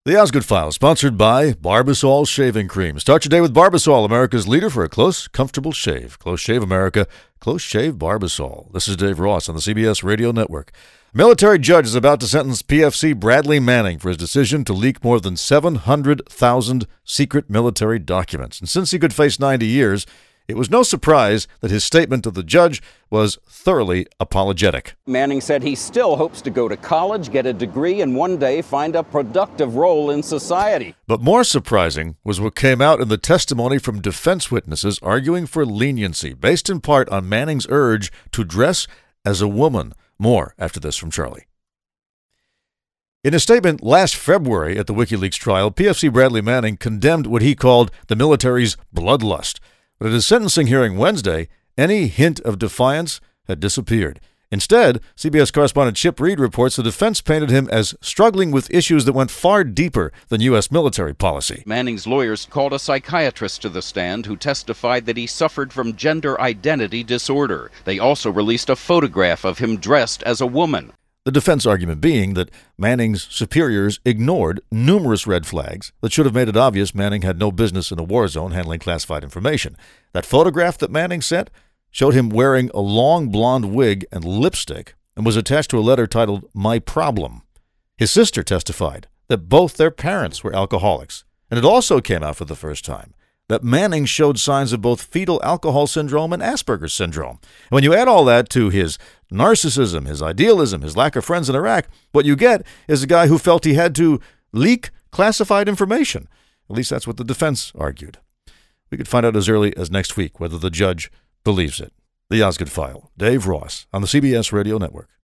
The Osgood File, sponsored by Barbasol Shaving Cream. Start your day with Barbasol, America's leader for a close, comfortable shave. Close Shave America, Close Shave Barbasol. This is Dave Ross on the CBS Radio Network. A military judge is about to sentence PFC Bradley Manning for his decision to leak more than 700,000 secret military documents. And since he could face 90 years, it was no surprise that his statement to the judge was thoroughly apologetic. Manning said he still hopes to go to college, get a degree, and one day find a productive role in society. But more surprising was what came out in the testimony from defense witnesses arguing for leniency, based in part on Manning's urge to dress as a woman. More after this from Charlie. In a statement last February at the WikiLeaks trial, PFC Bradley Manning condemned what he called the military's bloodlust. But at his sentencing hearing Wednesday, any hint of defiance had disappeared. Instead, CBS correspondent Chip Reed reports the defense painted him as struggling with issues that went far deeper than U.S. military policy. Manning's lawyers called a psychiatrist to the stand who testified that he suffered from gender identity disorder. They also released a photograph of him dressed as a woman. The defense argument being that Manning's superiors ignored numerous red flags that should have made it obvious Manning had no business in a war zone handling classified information. That photograph that Manning sent showed him wearing a long blonde wig and lipstick and was attached to a letter titled My Problem. His sister testified that both their parents were alcoholics, and it also came out for the first time that Manning showed signs of both fetal alcohol syndrome and Asperger's syndrome. And when you add all that to his narcissism, his idealism, his lack of friends in Iraq, what you get is a guy who felt he had to leak classified information. At least that's what the defense argued. We could find out as early as next week whether the judge believes it. The Osgood File, Dave Ross on the CBS Radio Network.